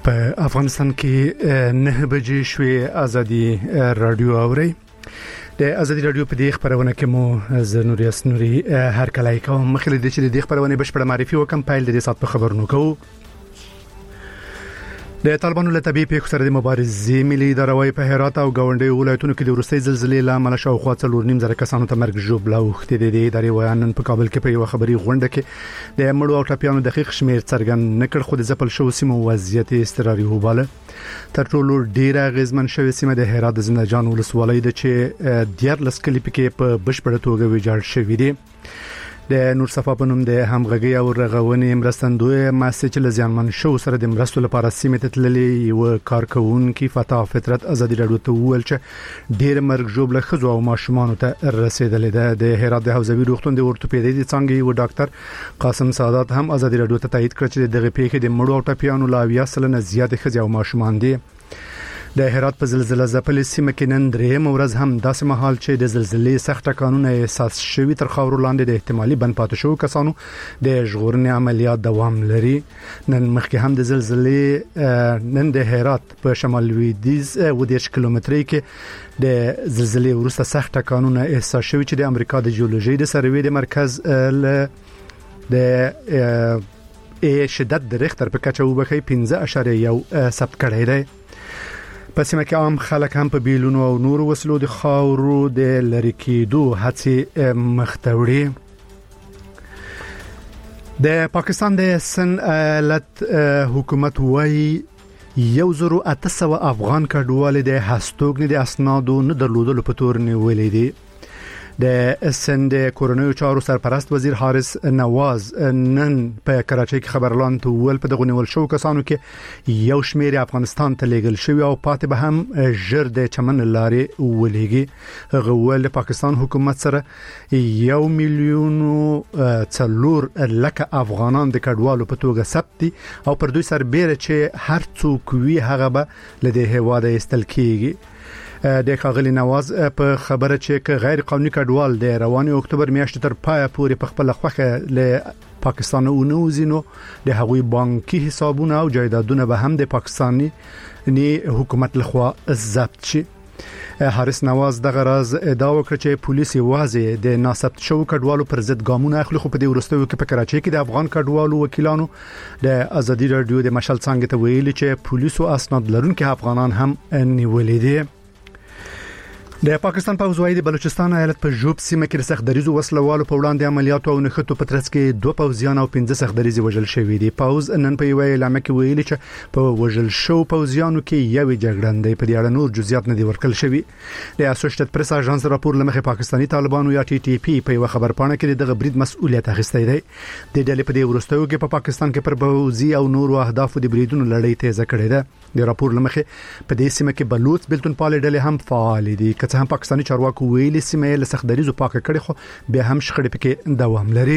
په افغانستان کې 9 بجې شوې ازادي رادیو اوري د ازادي رادیو په دې خبرونه کې مو زنوري اسنوري هر کله کوم مخکې د دې خبرونه بشپړ معرفي وکم پایل د دې سات په خبرونو کوو د طالبانو له طبيعي پیښو سره د مبارزې ملي ادارې په هرات او گاونډي ولایتونو کې د ورستۍ زلزلې لامل شاوخوا 4.5 کسانو ته مرګ ژوبله وختې د ادارې ویان په کابل کې په یو خبري غونډه کې د مړو او ټپيانو دقیق شمیر څرګند نکړ خو د ځپل شو سیمو وضعیت استقراري وباله تر ټولو ډیره غزمن شوې سیمه د هرات د زندجان ولسوالۍ د چې 14 کلی پکې په بشپړه توګه ویجاړ شوې دي د نور صفا په نوم د همغږي او رغونې مرستندوی مسج لزیانمن شو سره د مرستو لپاره سیمه ته تللې یو کارکونکو فتح فطرت ازادي رادیو ته ویل چې ډیر مرګ جوړ خزو او ماشومان ته رسیدلې ده د هرات د حوزوي روغتون د ورتوپیدي څنګه یو ډاکټر قاسم سعادت هم ازادي رادیو ته تایید کړ چې دغه پیښه د مړو او ټپيانو لا 20% زیات خزو او ماشومان دي د هرات په زلزلې ځپلې سیمه کې نن درېم ورځ هم داسې مهال چې د زلزلې سخت قانون احساس شوی تر خاورو لاندې د احتمالي بن پاتې شو کسانو د ژغورنې عملیات دوام لري نن مخکې هم د زلزلې نن د هرات په شمال لویدیز و 10 کیلومتري کې د زلزلې وروسته سخت قانون احساس شوی چې د امریکا د جیولوژي د سروې د مرکز د شدت د ریختر په کچه وبخي 15.1 ثبت کړی دی په سیمه کې عام خلک هم په بیلونو او نور وسلو د خاورو د لری کېدو هڅې مختوړي د پاکستان د سن ایالت حکومت وايي 1800 افغان کډوال د هستوګنې د اسنادو نه درلودلو په تور نیولې دي د سند کورونو چارو سرپرست وزیر حارث نواز نن په کراچۍ کې خبرلان ته ول په دغه نیول شو کسانو کې یو شمیر افغانستان ته لیږل شوی او پاتې به هم ژر د چمن لارې ولېږي هغه ول پاکستان حکومت سره 1 میلیون څلور لک افغانان د کډوالو په توګه ثبت او پر دوی سربېره چې هر څوک وی هغه به له د هواده استل کیږي د خاغلی نواز په خبره چې غیر قانوني کډوال د رواني اکتوبر میاشتې تر پای پورې په خپل خوخه له پاکستان او نوزینو د هغوی بانکي حسابونه او جایدادونه به هم د پاکستاني حکومت لخوا ضبط شي حارث نواز دغه راز ادعا وکړه چې پولیس واضح د ناثبت شو کډوالو پر ضد ګامونه اخلي خو په دې ورستیو کې په کراچۍ کې د افغان کډوالو وکیلانو د ازادي رادیو د مشال څنګه ته ویلي چې پولیسو اسناد لرونکي افغانان هم نیولې دي د پاکستان پوځ وايي د بلوچستان ایالت په جوب سیمه کې سختدریزو وسلوالو په وړاندې عملیاتو او نښتو په ترڅ کې 2 پوځیان او 15 سختدریزي وژل شوي دي پوځ نن په یو اعلان کې ویلي چې په وژل شو پوځیانو کې یو جګړندې په دې اړه نور جزئیات نه دي ورکړل شوي د اسوسییټډ پریس اژانس راپور لمخې پاکستاني طالبانو یا ټي ټي پی په یو خبرپاڼه کې دغه برید مسؤلیت اخیستی دی د ډلې په دې ورستیو کې په پاکستان کې پر پوځي او نور اهدافو د بریدونو لړۍ تیزه کړې ده د راپور لمخې په دې سیمه کې بلوچ بلتون پال ډلې هم فعال دي که څه هم پاکستاني چارواکي ویلي سیمه له سختدریزو پاکه کړي خو به هم شخړې پکې دوام لري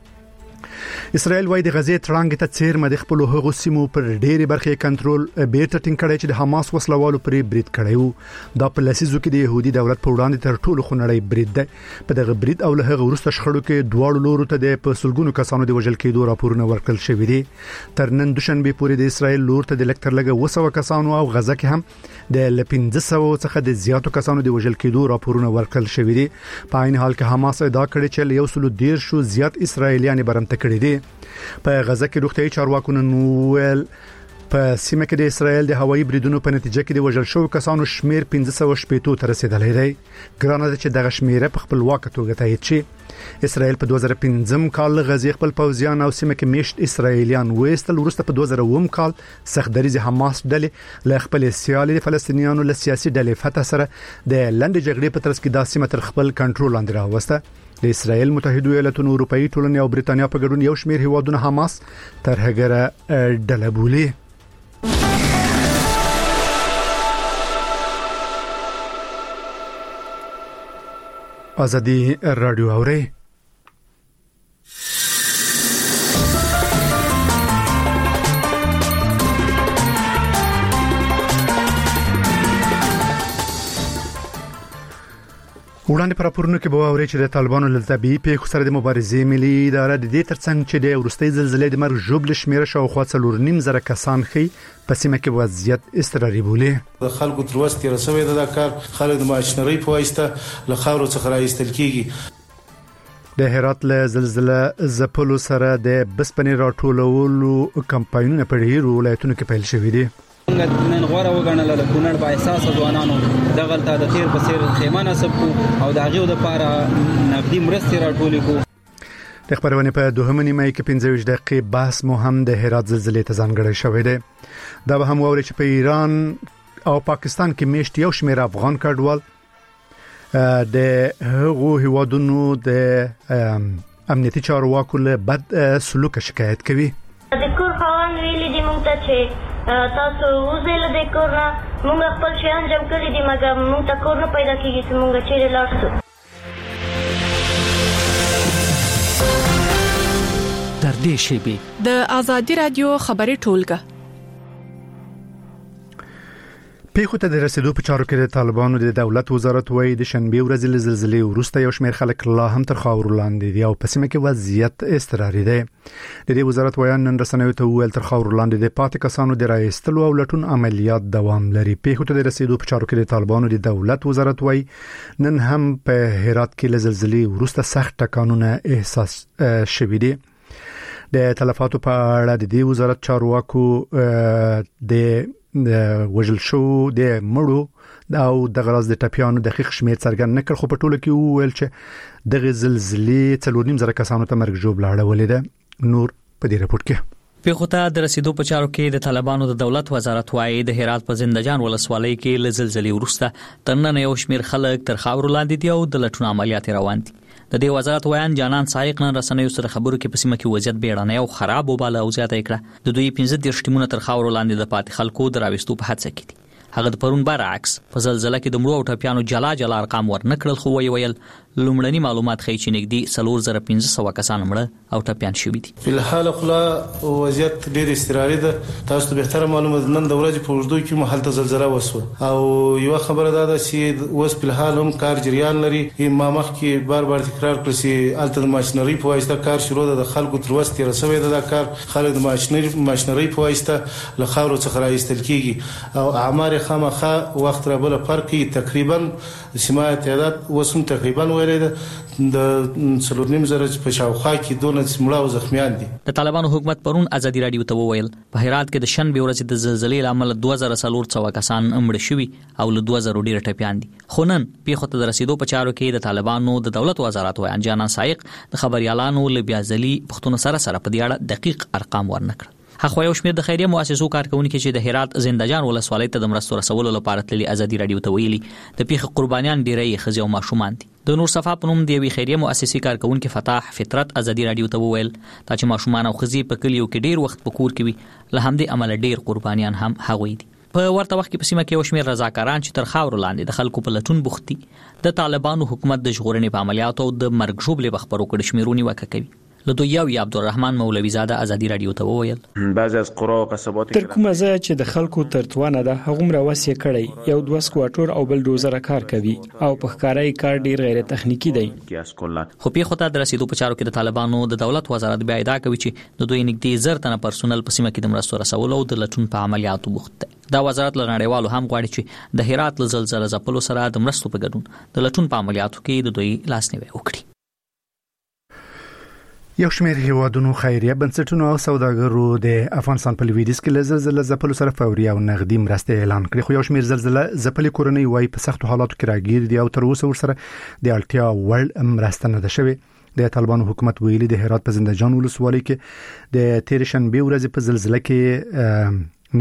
اسرائیل وايي د غزې ترانګ ته چیر مد خپل هغو سیمو پر ډېری برخې کنټرول بیرته ټینګ کړي چې د حماس وسلوالو پرې برید کړي دا په لسیزو کې د يهودي دولت په وړاندې تر ټولو خنړی برید ده په دغه برید او له هغه وروسته شخړو کې دواړو لورو ته د پسلګونو کسانو د وژل کېدو راپورونه ورکړل شوې دي تر نن دوشنبه پورې د اسرائیل لور ته د لکټر لګه 200 کسانو او غزه کې هم د 1500 څخه د زیاتو کسانو د وژل کېدو راپورونه ورکړل شوې دي په عین حال کې حماس ادعا کړې چې یو سلو ډیر شو زیات اسرائیلیان برمته کړي دي په غزه کې روغتيایي چارواکو نوول په سیمه کې د اسرائیل د هوایي بریدونو په نتیجه کې د وژل شوو کسانو شمیر 1580 ته رسیدلی دی ګرانه ده چې دغه شمیره په خپل واقع توګه تایید شي اسرائیل په 2015 کال غزې خپل پوځیان او سیمه کې میشت اسرائیلیان وېستل ورسته په 2009 کال سختدریزي حماس ډلې له خپل سیالي فلسطینیانو له سیاسي ډلې فتح سره د لنډ جګړې په ترڅ کې د سیمه تر خپل کنټرول لاندې راوسته د اسرائیل متحده ایالاتونو اروپאי ټولنې او برېټانیا په ګډون یو شمیر هیوادونه حماس تر هغه ډله بولي ازادي رادیو اوري وړاندې پر راپورونو کې به اوري چې د طالبانو له طبيعي پیښو سره د مبارزې ملي اداره د دې ترڅنګ چې د ورستۍ زلزلې د مرګ ژوبل شمیره شاوخوا 4.5 کسان خي په سیمه کې وضعیت اضطراري بولي. د خلکو تر وسته رسوي د کار خلک د ماشينري په واسطه له خاورو څخه راایستل کیږي. د هرات له زلزلې زپلو سره د بسپنې راټولولو کمپاینونه په ډیرو ولایتونو کې پیل شوې دي. نن غوړه وګڼل له کونړ په اساس ځوانانو دغه د تیر په سیر خیمه نسب کو او د هغه لپاره نقدي مرستې راټولې کو. د خبرونه په دوهمه نیمه کې 15 دقیقې بحث مو هم د هرات زلزلې ته ځانګړی شوی دی. دا به هم ووري چې په ایران او پاکستان کې میشت یو شمېر افغان کډوال د هغو هیوادونو د امنیتي چارواکو له بد سلوک شکایت کوي. د کور خاوند ویلي دي مونږ ته چې تاسو وزل د کور نه مونږ خپل شیان جمع کړی دي مګر مونږ ته کور نه پیدا کیږي چې مونږ چیرې لاړ شو. در دې شیبه د آزادی رادیو خبري ټولګه پیښو ته د رسیدو په چارو کې د طالبانو د دولت وزارت وایي د شنبه ورځې له زلزلې وروسته یو شمېر خلک لا هم تر خاورو لاندې دي او په سیمه کې وضعیت اضطراري دی. د دې وزارت وایي نن رسنیو ته ویل تر خاورو لاندې د پاتې کسانو د راایستلو او لټون عملیات دوام لري. پیښو ته د رسیدو په چارو کې د طالبانو د دولت وزارت وایي نن هم په هرات کې له زلزلې وروسته سخت ټکانونه احساس شوي دي. د تلفاتو په اړه د دې وزارت چارواکو د وجل شو د مړو او د غراز د ټپیانو دقیق شمیر څرګند نکړ خو په ټوله کې ویل چې د زلزلې 4.5 کسانو ته مرګ ژوبل اړولې ده. نور په دې رپورت کې پیښو ته د رسیدو په چارو کې د طالبانو د دولت وزارت وایي د هرات په زندجان ولسوالۍ کې له زلزلې وروسته تر نن یو شمیر خلک تر خاورو لاندې دي او د لټون عملیات روان دي. د دې وزارت ویان جانان سایق نن رسنیو سره خبرو کې په سیمه کې وضعیت بیړنی او خراب وباله او زیاته کړه. د دوی 15 ټیمونه تر خاورو لاندې د پاتې خلکو دراوستو په هڅه کې دي. هغه د پرون برعکس په زلزلہ کې د مړو او ټپیانو جلا ارقام ورنکړل خو ویل لومړني معلومات ښیي چې نږدې 4500 کسان مړه او ټپیان شوي دي. په الحال خلا وضعیت ډېر استقراري ده. تاسو ته به معلومه نن د ورځې په وجدو کې محل زلزلہ وسوه او یو خبره ده چې اوس په الحال هم کار جریان لري. ما مخکې بار تکرار کړی چې الته د ماشينري په واسطه کار شروع ده. د خلکو تر وسته رسوي ده کار خلک د ماشينري په واسطه له خاورو څخه راایستل کیږي او اعمار خامخا وخت را بل فرق تقریبا سیمه تعداد وسم تقریبا د 4.5 په شاوخوا کې دونه مړه او زخمیان دي. د طالبانو حکومت پرون ازادي رادیو ته وویل په هرات کې د شنبه ورځې د زلزلې لامل 2400 کسان مړه شوي او له 2000 ډیر ټپیان دي. خو نن پیښو ته د رسیدو په چارو کې د طالبانو د دولت وزارت وایي جانان سایق د خبريالانو له بیازلي پښتون سره په دې اړه دقیق ارقام ورنکړ. هغه یو شمېر د خیریه مؤسسو کارکونکو چې د هرات زندجان ولسوالۍ ته د مرستو رسولو لپاره تللي ازادي رادیو ته ویلي د پیښې قربانیان ډیرې خزي او ماشومان دي. د نور صفا په نوم د یوې خیریه مؤسسې کارکونکو فتح فطرت ازادي رادیو ته وویل چې ماشومان او خزي په کلیو کې ډیر وخت په کور کې وي له همدې عمل ډیر قربانیان هم هغوی دي. په ورته وخت کې په سیمه کې یو شمېر رضاکاران چې تر خاورو لاندې د خلکو په لټون بوختي د طالبانو حکومت د ژغورنې په عملیاتو او د مرګ ژوبلې بخبرو کړي شمیرونی وکړي. له دوی یو عبدالرحمن مولوی زاده ازادي رادیو ته وویل بعضی از قرا او قصبات تر کومه ځای چې د خلکو ترتوانه ده هغومره وسیه کړي یو دوه سکواټور او بلډوزر کار کوي او په ښکارای کار ډیر غیر تخنیکی دی. خو پیښو ته د رسیدو په چارو کې د طالبانو د دولت وزارت بیا ادعا کوي چې د دوی نږدې 1000 تنه پرسونل په سیمه کې د مرستو رسولو او د لټون په عملیاتو بوخت دی. دا وزارت له نړیوالو هم غواړي چې د هرات له زلزلې ځپلو سره د مرستو په ګډون د لټون په عملیاتو کې د دوی لاسنیوي وکړي. یو شمېر هیوادونو خیریه بنسټونو او سوداګرو د افغانستان په لویدیځ کې له زلزلې ځپلو سره فوري او نغدي مرستې اعلان کړې. خو یو شمېر زلزلې ځپلې کورنۍ وایي په سختو حالاتو کې راګیر دي او تر اوسه ورسره د اړتیا وړ مرسته نه ده شوې. د طالبانو حکومت ویلي د هرات په زندجان ولسوالۍ کې د تیر شنبه ورځې په زلزلې کې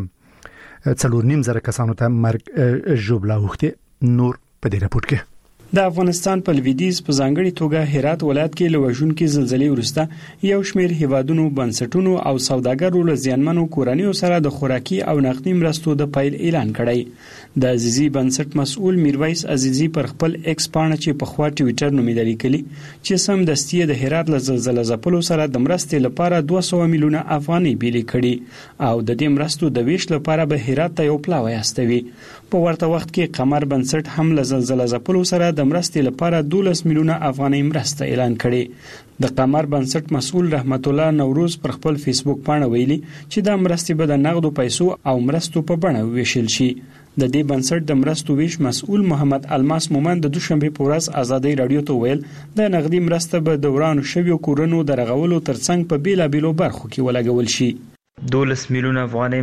نږدې 4.5 کسانو ته مرګ ژوبل اوخته. نور په دې راپور کې د افغانستان په لویدیځ په ځانګړي توګه هرات ولایت کې لوژونکو زلزلې وروسته یو شمېر هیوادونو بنسټونو او سوداګرو له زیانمنو کورنیو سره د خوراکي او نقدي مرستو د پیل اعلان کړی. د عزیزي بنسټ مسؤل میرویس عزیزي پر خپل ایکس پاڼه چې په خوا ټویټر نومې لیکلي چې سم دستي د هرات له زلزلې ځپلو سره د مرستې لپاره 200 میلیونه افغانۍ بیلې کړي او د دې مرستو د ویش لپاره به هرات ته یو پلاوی استوي. په ورته وخت کې قمر بنسټ هم له زلزلې ځپلو سره د مرستې لپاره 12 میلیونه افغانۍ مرسته اعلان کړي. د قمر بنسټ مسؤل رحمت الله نوروز پر خپل فیسبوک پاڼه ویلي چې د مرستې به د نقدو پیسو او مرستو په بڼه ویشل شي. د دې بنسټ د مرستو ویش مسؤل محمد الماس مومند د دوشنبه په ورځ ازادي رادیو ته ویل د نقدي مرسته به دوران شویو کورونو درغولو ترڅنګ په بیلابیلو برخو کې ولګول شي. 12 میلیونه افغانۍ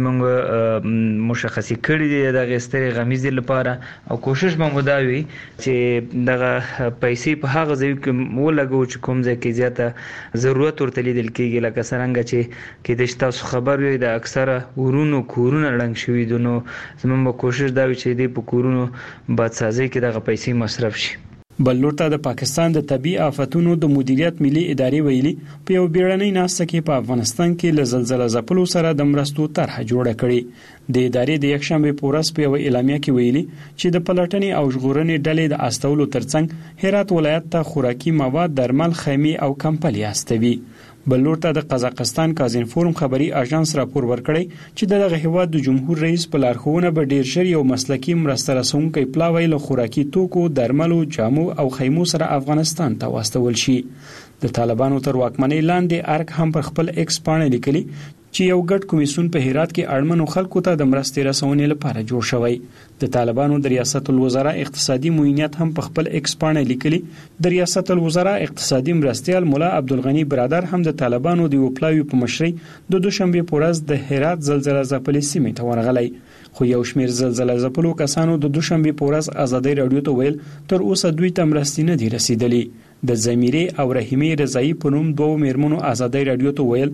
موږ مشخصي کړې دي د غستري غمیزې لپاره او کوشش به مو دا وي چې دغه پیسې په هغه ځای کې ولګو چې کوم ځای کې زیاته ضرورت ورته لیدل کېږي لکه څنګه چې کې د تاسو خبر وي د اکثره ورونو کورونه رنګ شوي دي نو زموږ کوشش دا وي چې د کورونو بادسازي کې دغه پیسې مصرف شي. بلور ته د پاکستان د طبي آفتونو د مدیریت ملي ادارې ویلي په یو بیړنۍ ناسته کې په افغانستان کې له زلزلې ځپلو سره د مرستو طرح جوړه کړې. د ادارې د یکشنبه په ورځ په یو اعلامیه کې ویلي چې د پلټنې او ژغورنې ډلې د استولو ترڅنګ هرات ولایت ته خوراکي مواد، درمل، خیمې او کمپلي استوي. بلور ته د قزاقستان کازین فورم خبري اژانس راپور ورکړی چې دغه هیواد د جمهور رئیس په لارښوونه به ډیر ژر یو مسلکي مرسته رسونکي پلاوی له خوراکي توکو، درملو، جامو او خیمو سره افغانستان ته واستول شي. د طالبانو تر واکمنۍ لاندې ارګ هم پر خپل ایکس پاڼه لیکلي چې یو ګډ کمیسیون په هرات کې اړمنو خلکو ته د مرستې رسونې لپاره جوړ شوی. د طالبانو د ریاست الوزرا اقتصادي معاونیت هم په خپل ایکس پاڼه لیکلي د ریاست الوزرا اقتصادي مرستیال مولا عبدالغنی برادر هم د طالبانو د وپلاوی په مشرۍ د دوشنبه په ورځ د هرات زلزلې ځپلې سیمې ته ورغلی. خو یو شمېر زلزلې ځپلو کسانو د دوشنبه په ورځ ازادي رادیو ته ویل تر اوسه دوی ته مرستې نه دي رسیدلې. د زمیره او رحیمه رضایی په نوم دوه میرمنو ازادي رادیو ته ویل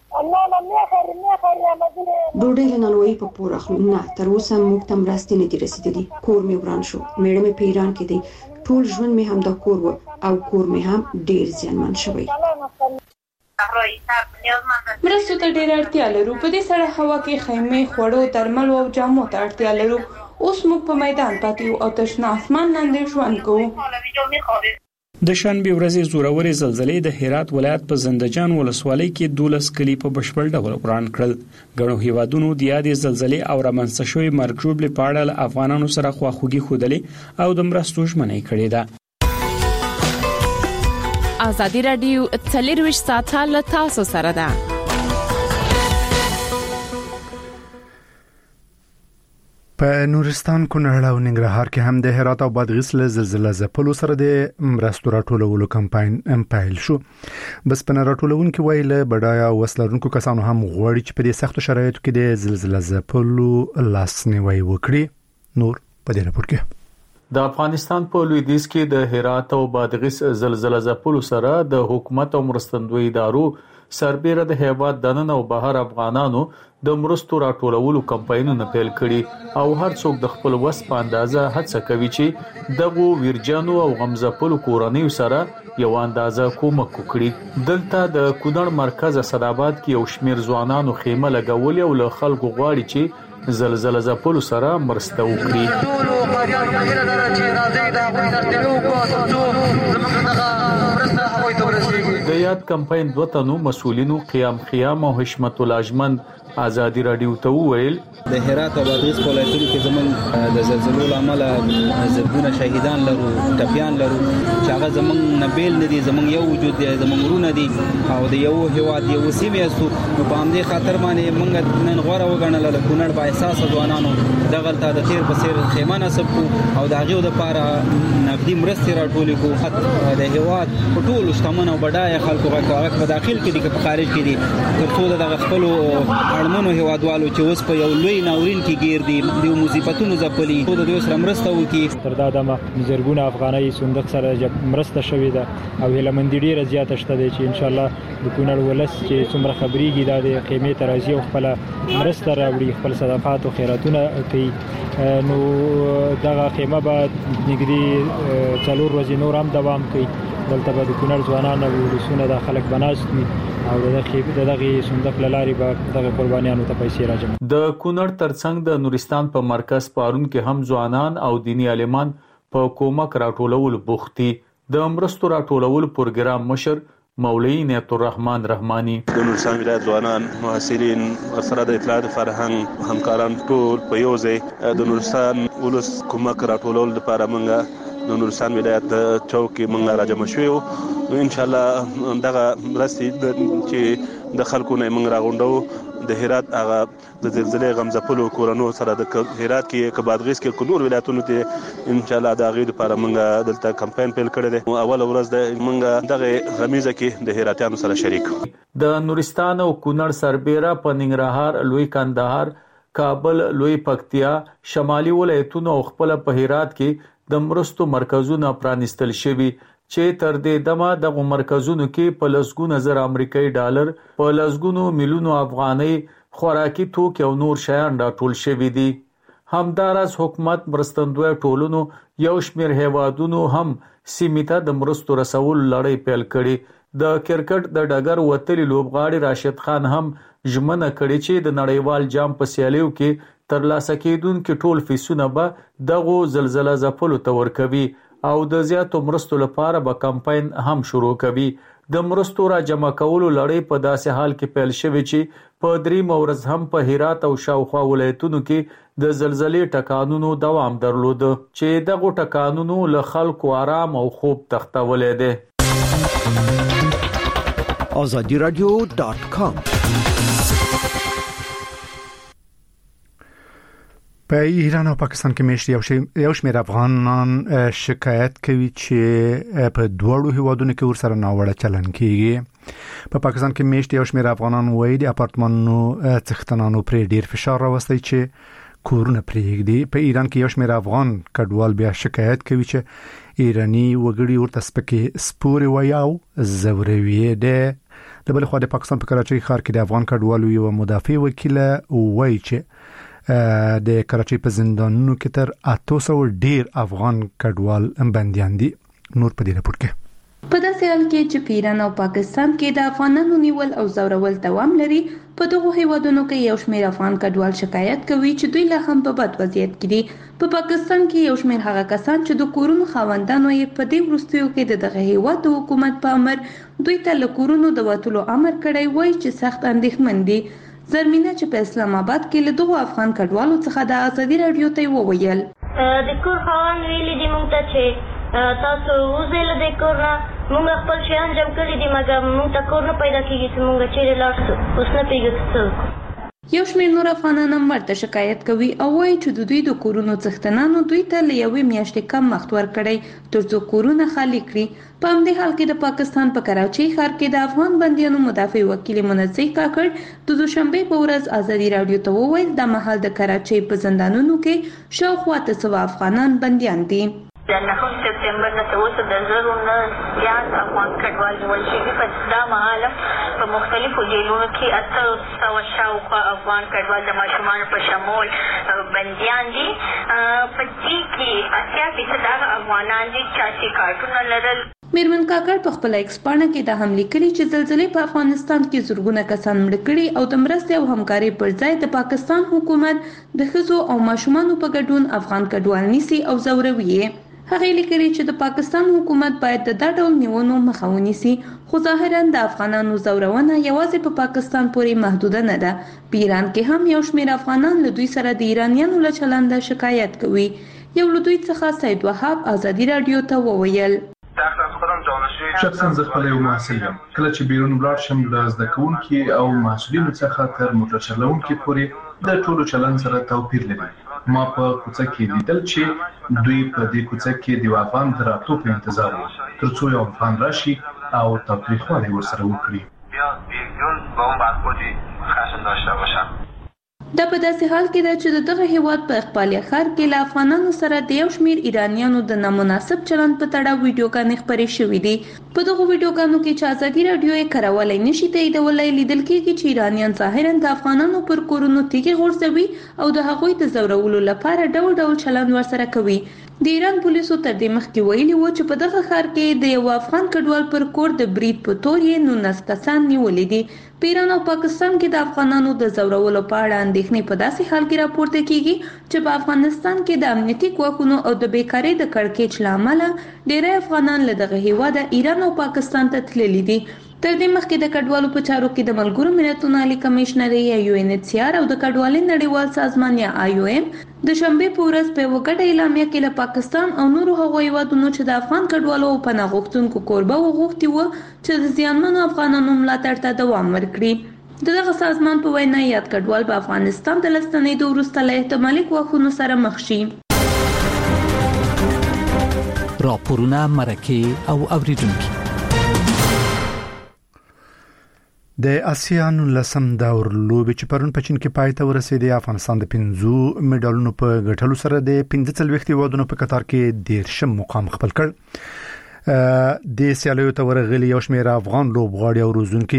ډوډۍ له نانوایي په پور اخلو نه تر اوسه موږ ته مرستې نه دي رسیدلې. کور مې وران شو، میړه مې په ایران کې دی، ټول ژوند مې هم د کور و او کور مې هم ډیر زیانمن شوی. مرستو ته ډیر اړتیا لرو. په دې سړه هوا کې خیمې، خوړو، درمل او جامو ته اړتیا لرو. اوس موږ په میدان پاتې او تشنه اسمان لاندې ژوند کوو. د شنبه ورځې زورورې زلزلې د هرات ولایت په زندجان ولسوالۍ کې 12 کلی په بشپړ ډول وران کړل. ګڼو هیوادونو د یادې زلزلې او رامنځته شوې مرګ ژوبلې په اړه افغانانو سره خواخوږي ښودلې او د مرستو ژمنې کړې ده. ازادي رادیو 24 ساعته له تاسو سره ده. په نورستان، کونړ او ننګرهار کې هم د هرات او بادغیس له زلزلې ځپلو سره د مرستو راټولولو کمپاین پیل شو. بس په راټولونکو ویل بډایا وسلرونکو کسانو هم غوړي چې په دې سختو شرایطو کې د زلزلې ځپلو لاسنیوي وکړي. نور په دې راپور کې د افغانستان په لویدیځ کې د هرات او بادغیس زلزلې ځپلو سره د حکومت او مرستندوی ادارو سربېره د هیواد دننه او بهر افغانانو د مرستو راټولولو کمپاینونه پیل کړي او هر څوک د خپل وس په اندازه هڅه کوي چې دغه ویرجانو او غمزپلو کورنیو سره یو اندازه کومک وکړي. دلته د کونړ مرکز اسداباد کې یو شمیر ځوانانو خیمه لګولې او له خلکو غواړي چې زلزلې ځپلو سره مرسته وکړي. د یاد کمپاین دوه تنو مسولینو قیام او حشمت الاجمن ازادي رادیو ته ویل د هرات او بادغیس ولایتونو کې زمون د زلزلو لامل زرګونه شهیدان لرو، ټپیان لرو چې هغه زمون نبیل ندي، زمون یو وجود دی، زمون ورونه دي او د یو هیواد یو سیمه استو په همدې خاطر باندې موږ نن غوړه وګڼل له کونړ با احساس ځوانانو دغه ته د تیر بصیر خیمه نسب کو او د هغه لپاره نقدي مرستې راټولې کو. د هیواد په ټول شتمن او بډای خلک خلکو غواړي په داخل کې دي په خارج کې دي ترڅو د خپل اړمنو هیوادوالو چې اوس په یو لوی ناورین کې گیر دي د مصیبتونو ځپلي خو د دوی سره مرسته وکړي. تر دا دمه زرګونه افغاني صندوق سره مرسته شوې ده او هلمندې ډیره زیاته شته دي چې ان شاء الله د کونړ ولس چې څومره خبريږي د قیمې ترازی او خپل مرسته راوړي خپل صدقات او خیراتونه کوي نو دغه قیمه به نګدي 4 ورځې نور هم دوام کوي. دلته به د کونړ ځوانان او ولسونه د خلک بناست او دغه صندوق لاري به دغه قربانيانو ته پیسې راځي. د کونړ ترڅنګ د نورستان په مرکز پارون کې هم ځوانان او دینی عالمان په کومک راټولول بوختي. د مرستو راټولول پروګرام مشر مولوی نعمت الرحمن رحمانی د نورستان ولایت ځوانان محصلین سره د اطلاعات فرهنګ همکاران ټول په یو ځای د نورستان ولس کومک راټولول لپاره موږ د نورستان ولایت د چوک موږ راجمع شوو. ان شاء الله دغه مرستې چې د خلکو نه موږ راغونډو د هرات هغه د زلزلې غمزپلو کورونو سره د هرات کې کبادغیس کې نور ولایتونو ته ان شاء الله د غیر لپاره موږ دلته کمپاین پیل کړی دی. اول ورځ د موږ دغه غمیزه کې د هراتیانو سره شریک. د نورستان او کونړ سربېره په ننګرهار لوی کندهار کابل لوی پکتیا شمالي ولایتونو او خپل په هرات کې د مرستو مرکزونه پرانیستل شوي چې تر دې دمه دغه مرکزونو کې په لسګونه زر امریکایي ډالر په لسګونو میلیونو افغاني خوراکي توکي او نور شیان راټول شوي دي. همداراز حکومت مرستندوی ټولنو یو شمېر هیوادونو هم سیمې ته د مرستو رسول لړۍ پیل کړي. د کرکټ د ډګر وتلي لوبغاړي راشد خان هم ژمنه کړې چې د نړیوال جام په سیالیو کې ترلاسه کېدونکو ټول فیسونه به دغه زلزلہ ځپلو ته ورکوي او د زیاتو مرستو لپاره به کمپاین هم شروع کوي. د مرستو را جمع کولو لړۍ په داسې حال کې پیل شوې چې په 3 ورځ هم په هرات او شاوخوا ولایتونو کې د زلزلې ټکانونو دوام درلود چې دغه ټکانونو له خلکو آرام او خوب تختولې ده. azadiradio.com په ایران او پاکستان کې میشت یو شمېر افغانان شکایت کوي چې په دوړو هیوادونو کې ورسره ناوړه چلن کیږي. په پاکستان کې میشت یو شمېر افغانان وایي د اپارتمانونو څښتنانو پر ډیر فشار راوستي چې کورونه پرېږدي. په ایران کې یو شمېر افغان کډوال بیا شکایت کوي چې ایرانی وګړي ورته سپکې سپوري وایي او زوروي ده. د بل خو د پاکستان په کراچۍ ښار کې د افغان کډوالو یو مدافع وکیل وایي چې د کراچۍ په زندانونو کې تر 800 ډیر افغان کډوال بنديان دي. نور په دې راپور کې په داسې حال کې چې په ایران او پاکستان کې د افغانانو نیول او زورول دوام لري په دغه هیوادونو کې یو شمېر افغان کډوال شکایت کوي چې دوی له هم په بد وضعیت کې دي. په پاکستان کې یو شمېر هغه کسان چې د کورونو خاوندانو یې په دې وروستیو کې دغه هیواد د حکومت په امر دوی ته له کورونو د وټولو امر کړی وای چې سخت اندېښمن دي. زرمینه چې په اسلام آباد کې له دغه افغان کډوالو څخه د ازادي رادیو ته وویل د کور خاوند ویلي دي موږ ته چې تاسو وځئ له دې کور نه موږ خپل شیان جمع کړي دي مګر موږ ته کور نه پیدا کېږي چې موږ چیرې لاړ شو. اوس نه پوهېږو څه وکړو. یو شمېر نور افغانان هم ورته شکایت کوي او وایي چې د دوی د کورونو څښتنانو دوی ته له یوې میاشتې کم وخت ورکړی ترڅو کورونه خالي کړي. په همدې حال کې د پاکستان په کراچۍ ښار کې د افغان بندیانو مدافع وکیل منزه کاکړ د دوشنبې په ورځ ازادي رادیو ته وویل د مهال د کراچۍ په زندانونو کې شاوخوا 300 افغانان بندیان دي. د 9 سپتمبر نه تر اوسه د زرو نه زیات افغان کډوال نیول شوي په دا مهال په مختلفو جیلونو کې 800 شاوخوا افغان کډوال د ماشومانو په شمول بندیان دي. په دې کې 80% هغه افغانان دي چې کارتونه لرل. میرمن کاکړ په خپل ایکس پاڼه کې د حملې کړي چې زلزلې په افغانستان کې زرګونه کسان مړ کړي او د مرستې او همکارۍ پر ځای د پاکستان حکومت د ښځو او ماشومانو په ګډون افغان کډوال نیسي او زوروي. هغه لیکلي چې د پاکستان حکومت باید د ډول نیونو مخه ونیسي خو ظاهرا د افغانانو زورونه یوازې په پاکستان پورې محدود نه ده. په ایران کې هم یو شمېر افغانان له دوی سره د ایرانیانو له چلنده شکایت کوي. یو له دوی څخه سید وهاب ازادي رادیو ته وویل شخصا زه خپل یو محصل یم. کله چې بیرون ولاړ شم له زده کوونکي او محصلینو څخه تر موټر چلوونکي پورې د ټولو چلند سره توپیر لري. ما په کوڅه کې لیدل چې دوی په دې کوڅه کې د افغان د راتلو په انتظار وو ترڅو یو افغان راشي او تاوتریخوالی ورسره وکړي. بیا بیگون با اون بر خودی خشم داشته باشن. دا په داسې حال کې ده چې دغه هیواد په اقبالیا ښار کې له افغانانو سره د یو شمېر ایرانیانو د نامناسب چلند په تړاو ویډیوګانې خپرې شوې دي. په دغو ویډیوګانو کې چې ازادي راډیو یې کارولی نشي تاییدولی، لیدل کېږي چې ایرانیان ظاهراً د افغانانو پر کورونو تیږې غورځوي او د هغوی د ځورولو لپاره ډول ډول چلند ورسره کوي. د ایران پولیسو تر دې مخکې ویلي وو چې په دغه ښار کې د یو افغان کډوال پر کور د برید په تور یې 19 کسان نیولي دي. په ایران او پاکستان کې د افغانانو د ځورولو په اړه اندېښنې په داسې حال کې راپورته کیږي چې په افغانستان کې د امنیتي ځواکونو او د بیکارۍ د کړکېچ له امله ډېری افغانان له دغه هیواده ایران او پاکستان ته تللي دي. تر دې مخکې د کډوالو په چارو کې د ملګرو ملتونو عالی کمشنر یا UNHCR او د کډوالۍ نړیوال سازمان یا IOM د شنبې په ورځ په یوه ګډه اعلامیه کې له پاکستان او نورو هغو هیوادونو چې د افغان کډوالو او پناه غوښتونکو کوربه وغوښتي وو چې د زیانمنو افغانانو ملاتړ ته دوام ورکړي. دغه سازمان په وینا یاد کډوال په افغانستان د لستنېدو وروسته له احتمالي ګواښونو سره مخ شي. راپورونه، مرکې او اوریدونکي. د آسیان لسم دور لوبې چې پرون په چین کې پای ته ورسېدې، افغانستان د 5 میډالونو په ګټلو سره د 45 هیوادونو په قطار کې 13 مقام خپل کړ. د سیالیو ته ورغلي یو شمېر افغان لوبغاړي او روزونکي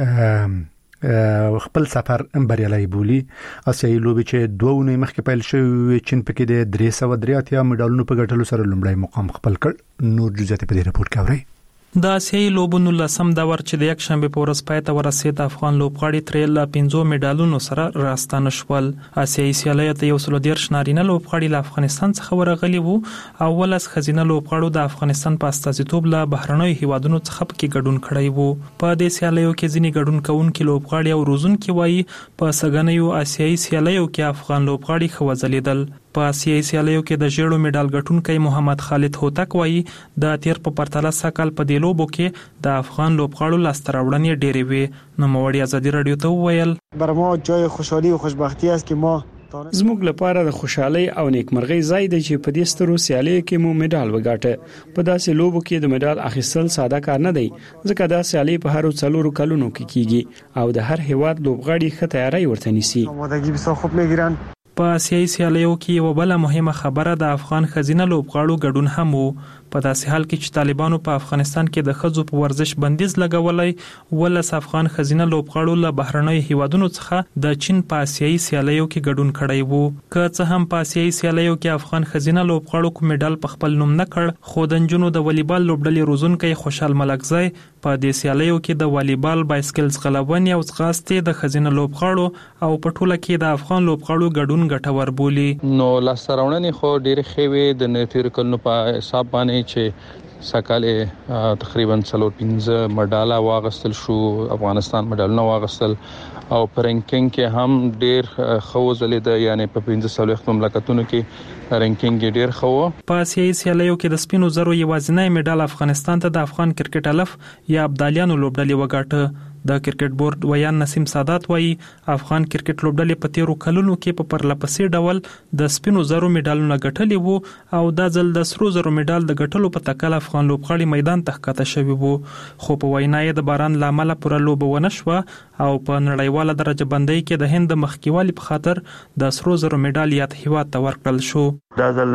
خپل سفر بریالي بولي. آسیایي لوبې چې 2 اونۍ مخکې پیل شوې، چین پکې د 383 میډالونو په ګټلو سره لومړی مقام خپل کړ. نور جزئیات په دې راپور کې اورئ. د آسیایي لوبونو لسم دور چې د یک شنبه په ورځ پای ته ورسېد، افغان لوبغاړي ترې له 5 میډالونو سره راستانه شول. آسیایي سیالیو ته 130 نارینه لوبغاړي له افغانستان څخه ورغلي وو او 18 ښځینه لوبغاړو د افغانستان په استازیتوب له بهرنیو هیوادونو څخه پکې ګډون کړی وو. په دې سیالیو کې ځینې ګډون کوونکي لوبغاړي او روزونکي وایي په سګنیو آسیایي سیالیو کې افغان لوبغاړي ښه وځلیدل. په آسیایي سیالیو کې د ژیړو میډال ګټونکی محمد خالد هوتک وایي د تیر په پرتله سکل په دې لوبو کې د افغان لوبغاړو لاسته راوړنې ډېرې وې. نوموړي ازادي راډیو ته وویل بر ما جای خوشحالی و خوشبختی است که ما زموږ لپاره د خوشحالي او نیکمرغۍ ځای دی چې په دې سترو سیالیو کې مو میډال وګاټه. په داسې لوبو کې د میډال اخیستل ساده کار نه دی، ځکه دا سیالي په هر 4 کلونو کې کیږي او د هر هیواد لوبغاړي ښه تیاری ورته نیسي. آمادگی بسیار خوب میگیرن. په آسیایي سیالیو کې یو بل مهمه خبره د افغان ښځینه لوبغاړو ګډون هم وو. په داسې حال کې چې طالبانو په افغانستان کې د ښځو په ورزش بندیز لګولای، 18 افغان ښځینه لوبغاړو له بهرنیو هیوادونو څخه د چین په آسیایي سیالیو کې ګډون کړی وو. که څه هم په آسیایي سیالیو کې افغان ښځینه لوبغاړو کوم میډال په خپل نوم نه کړ، خو د نجونو د والیبال لوبډلې روزونکی خوشحال ملکزی په دې سیالیو کې د والیبال، بایسکل ځغلونې او ځغاستې د ښځینه لوبغاړو او په ټوله کې د افغان لوبغاړو ګډون ګټور بولي. نو لاسته راوړنې خو ډېرې ښې وې د تیر کلونو په حساب باندې چې سکاله تقریبا 4-5 میډال واغستل شو، افغانستان میډالونه واغستل او په رینکینګ کې هم ډېر ښه ځلید، یعنی په 15 مملکتونو کې رینکینګ ډېر ښه و. په آسیایي سیالیو کې د سپینو زرو یوازینی میډال افغانستان ته د افغان کرکټ الف یا ابدالیانو لوبډلې وګاټه. د کرکټ بورډ ویان نسیم سادات وایي افغان کرکټ لوبډلې په 13 کلونو کې په پرلپسې ډول د سپینو زرو میډالونه ګټلي وو او دا ځل د سرو زرو میډال د ګټلو په تکل افغان لوبغاړي میدان ته ښکته شوي وو. خو په وینا یې د باران له امله پوره لوبه ونه شوه او په نړیواله درجه بندۍ کې د هند د مخکېوالي په خاطر د سرو زرو میډال یاد هیواد ته ورکړل شو. دا ځل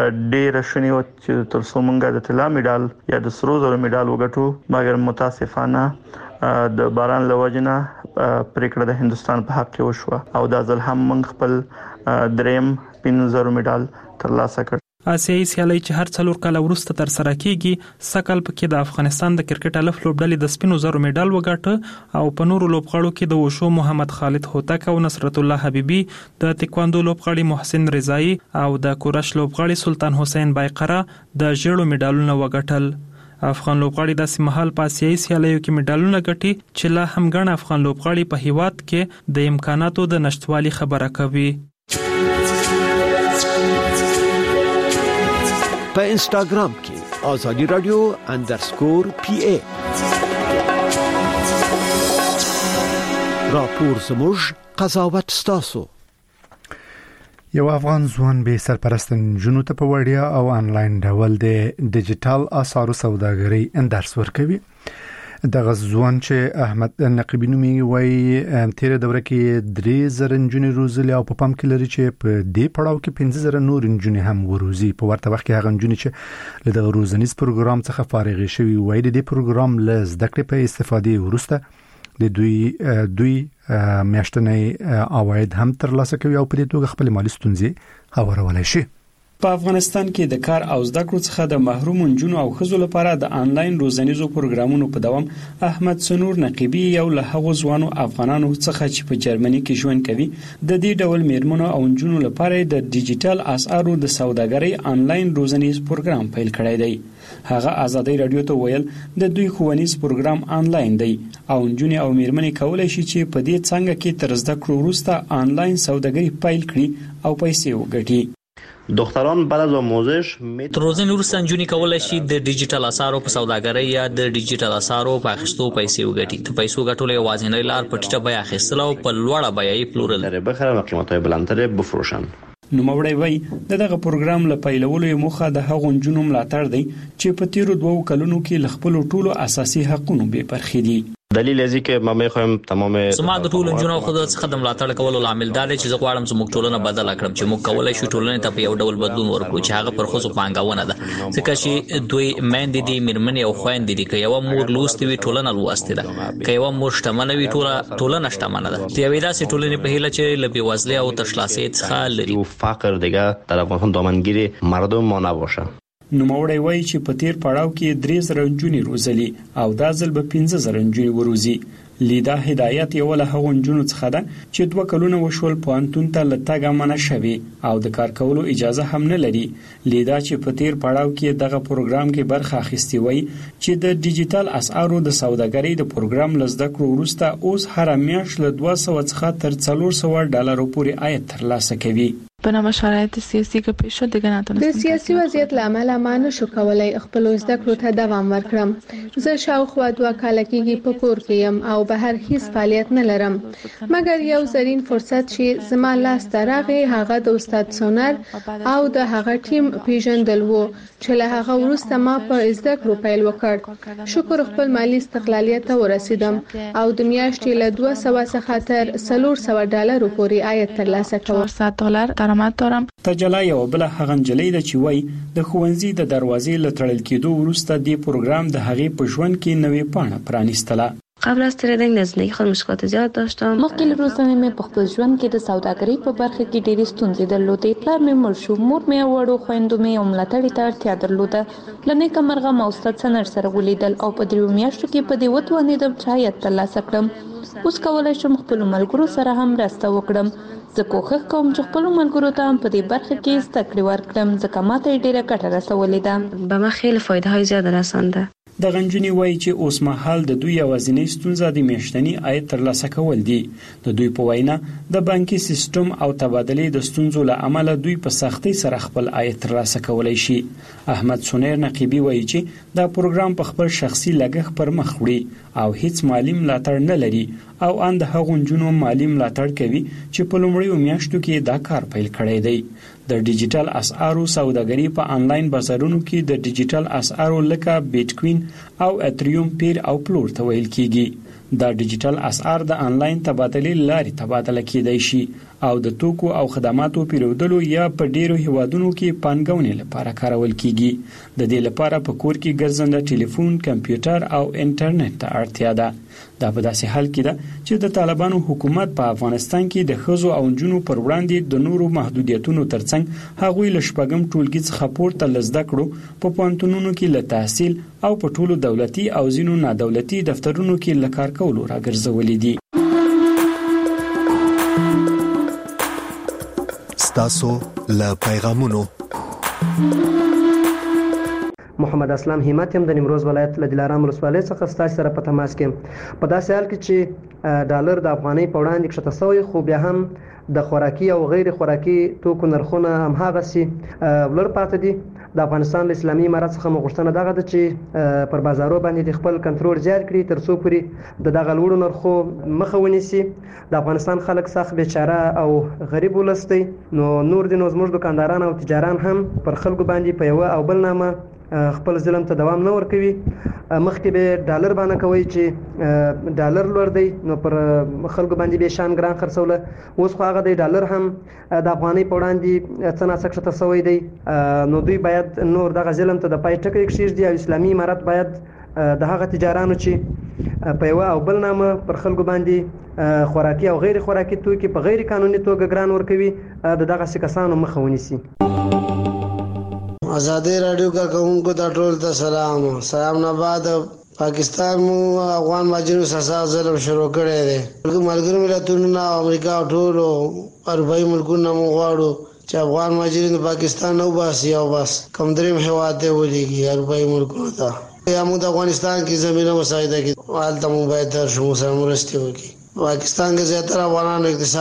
ډېر شنی و چې تر څو مونږه د طلا میډال یا د سرو زرو میډال وګټو، مګر متاسفانه د باران لوجنه پریکړه د هندستان په حق کې وشوه او دا ځل هم موږ خپل دریم 15 میډال ترلاسه کړ. آسیایي سیالي چې هر 4 کال وروسته تر سره کیږي، سکل پکې د افغانستان د کرکټ الف لوبډلې د سپینو زرو میډال وګاټه او په نورو لوبغاړو کې د وشو محمد خالد هوتک او نصرت الله حبیبي، د تکواندو لوبغاړي محسن رضایی او د کورش لوبغاړي سلطان حسین بایقره د ژیړو میډالونه وګاټل. افغان لوبغاړي د سیمهال په آسیایي سیالیو کې میډالونه ګټي چې لا هم ګڼ افغان لوبغاړي په هیواد کې د امکاناتو د نشټوالي خبره کوي. په انستګرام کې آزادي رادیو _PA راپور زموږ قضاوت ستاسو. یو افغان ځوان به سرپرست جنو ته په وړیا او انلاین ډول د ډیجیټل آثارو سوداګرۍ درس ورکوي. د غزوان چې احمد نقیبی نومي وای تیر دوره کې 3000 انجونی روزلي او په پام کې لري چې په دې پړاو کې 15000 نور انجونی هم وروزي. په ورته وخت کې هغه انجونی چې له روزنیز پروګرام څخه فارغ شوي وای د دې پروګرام له زده کړې په استفادې ورسته د دوی میاشتنی عواید هم ترلاسه کوي او په دې توګه خپل مالی ستونزې هوارولای شي. په افغانستان کې د کار او زده کړو څخه د محروم نجونو او ښځو لپاره د انلاین روزنیزو پروګرامونو په دوام احمد سنور نقیبی یو له هغو ځوانو افغانانو څخه چې په جرمني کې ژوند کوي د دې ډول میرمنو او نجونو لپاره د ډیجیټل اسعارو د سوداګرۍ انلاین روزنیز پروګرام پیل کړی دی. هغه ازادي رادیو ته ویل د دوی ښوونیز پروګرام انلاین دی او نجونې او میرمنې کولای شي چې په دې څنګه کې تر زده کړو وروسته انلاین سوداګري پیل کړي او پیسې وګټي. دختران بعد از آموزش تر روزنې وروسته نجونې کولای شي د ډیجیټل اسعارو په سوداګرۍ یا د ډیجیټل اسعارو په اخیستو پیسې وګټي. د پیسو ګټلو یوازینۍ لار په ټیټه بیه اخیستل او په لوړه بیه یې پلورل. بخرن و قیمت‌های بلندتر بفروشن. نوموړی وایي دغه پروګرام له پیلولو یې موخه د هغو نجونو ملاتړ دی چې په تیرو 2 کلونو کې له خپلو ټولو اساسي حقوقو بې برخې دي. دلیل ازي کې ما میخوایم تمام سما د ټولو نجونو خو د څخه د ملاتړ کولو لامل دا دی چې زه غواړم چې موږ ټولنه بدل کړم چې موږ کولای شو ټولنه ته په یو ډول بدلون ورکړو چې هغه پر خصوص پانګونه ده ځکه چې دوی مېندې دي میرمنې او خويندې دي که یو مور لوستي وي ټولنه لوستي ده که یو مور شتمنه وي ټولنه شتمنه ده. د یوې داسې ټولنې په هیله چې له بېوزلۍ او تشلاسۍ څخه لري فقر دیگه در افغانستان دامنگیر مردم ما نباشه. نوموړی وایي چې په تیر پړاو کې 3000 نجونې روزلي او دا ځل به 15000 نجونې وروزي. لیدا هدایت یو له هغو نجونو څخه ده چې 2 کلونه وشول پوهنتون ته له تګه منع شوي او د کار کولو اجازه هم نه لري. لیدا چې په تیر پړاو کې دغه پروګرام کې برخه اخیستې وای چې د ډیجیټل اسعارو د سوداګرۍ د پروګرام لزده کړو وروسته اوس هر میاشت له 200 څخه تر 400 ډالرو پورې عاید ترلاسه کوي. بنابر شرایط سیاسی که پیش شد دیگه نتونستم. د سیاسي وضعیت لامل ما نشو کولای خپل زده کړو ته دوام ورکړم. زه شاوخوا 2 کال کېږي په کور کې یم او بهر هیڅ فعالیت نه لرم مګر یو زرین فرصت چې زما لاس ته راغی هغه د استاد سونر او د هغه ټیم پیژندل وو چې له هغه وروسته ما په زده کړو پیل وکړ. شکر خپل مالی استقلالیت ته ورسیدم او د میاشتې له 200 څخه تر 400 ډالرو پورې عاید ترلاسه کوم. درآمد دارم. تجلا یو بل هغه نجلۍ ده چې وای د ښوونځي د دروازې له تړل کېدو وروسته د پروګرام د هغې په ژوند کې نوې پاڼه پرانیستله. قبل از تریدینگ در زندگی خود مشکلات زیاد داشتم. مخکې له روزنې مې په خپل ژوند کې د سوداګرۍ په برخه کې ډېرې ستونزې درلودې. پلار مې مړ شو، مور مې وړو خویندو مې یو ملاتړي ته اړتیا درلوده. له نیکه مرغه ما استاد سنر سره ولیدل او په 3 میاشتو کې په دې وتوانېدم چې عاید ترلاسه کړم. اوس کولی شم خپلو ملګرو سره هم مرسته وکړم. زه کوښښ کوم چې خپلو ملګرو ته هم په دې برخه کې زده کړې ورکړم ځکه ماته یې ډېره ګټه رسولې ده. به ما خیلی فایده های زیاد رسانده. د غنجونی وایي چې اوس مهال د دوی یوازینی ستونزه د میاشتنی عاید ترلاسه کول دي. د دوی په وینا د بانکي سیستم او تبادلې د ستونزو له امله دوی په سختۍ سره خپل عاید ترلاسه کولای شي. احمد سنیر نقیبی وایي چې دا پروګرام په خپل شخصي لګښت پر مخ وړي او هیڅ مالی ملاتړ نه لري او ان د هغو نجونو مالی ملاتړ کوي چې په لومړیو میاشتو کې دا کار پیل کړی دی. د ډیجیټل اسعارو سوداګري په انلاین بازارونو کې د ډیجیټل اسعارو لکه بیټکوین او اتریوم پیر او پلور ته ویل کیږي. دا ډیجیټل اسعار د انلاین تبادلې لارې تبادله کیدای شي او د توکو او خدماتو پیرودلو یا په ډیرو هیوادونو کې پانګونې لپاره کارول کیږي. د دې لپاره په کور کې ګرځنده ټلیفون، کمپیوټر او انټرنیټ ته اړتیا ده. دا په داسې حال کې ده چې د طالبانو حکومت په افغانستان کې د ښځو او نجونو پر وړاندې د نورو محدودیتونو ترڅنګ هغوی له 8م ټولګي څخه پورته له زده کړو په پوهنتونونو کې له تحصیل او په ټولو دولتي او ځینو نادولتي دفترونو کې له کار کولو راګرځولې دي. ستاسو له پیغامونو محمد اسلام همت هم د نیمروز ولایت له دلارام ولسوالۍ څخه ستاسو سره په تماس کې په داسې حال کې چې ډالر د افغانۍ په وړاندې کښته شوی خو بیا هم د خوراکي او غیر خوراکي توکو نرخونه هم هغسې لوړ پاتې دي د افغانستان اسلامي امارت څخه مغشتنه دغه د چې پر بازارو باندې د خپل کنټرول زیات کړي تر څو پورې د دغه لوړو نرخو مخه ونیسي. د افغانستان خلک سخت بیچاره او غریب ولستی نو نور د زموږ دکانداران او تجاران هم پر خلکو باندې په یو او بل نامه خپل ظلم ته دوام نه ورکوي. مخکې به ډالر باندې کوي چې ډالر لوړ دی نو پر خلکو باندې به شان ګران خرڅوله. اوس خو هغه د ډالر هم د افغانۍ په وړاندې څه ناڅه کښته شوی دی. نو دوی باید نور دغه ظلم ته د پای ټکی کېږدي او اسلامي امارت باید د هغه تجارانو چې په یو او بل نامه پر خلکو باندې خوراکي او غیر خوراکي توکي په غیر قانوني توګه ګران ورکوي د دغه کسانو مخه ونیسي. آزادی رادیو کا کارکونکو ته ټول ته سلام نه بعد پاکستان مو افغان ماجرو سره ظلم شروع کړی دی. ملګرو ملتونو او امریکا او ټول اروپایي ملکونو مو غواړو چې افغان ماجرین پاکستان نو باسي او بس کم دریم هیواد ته ولېږي اروپایي ملکونو ته. یا موږ د افغانستان کې زمينه مساعده کې حالت مو باید تر شمو سره مرسته وکړي. پاکستان کې زیاتره افغانانو اقتصاد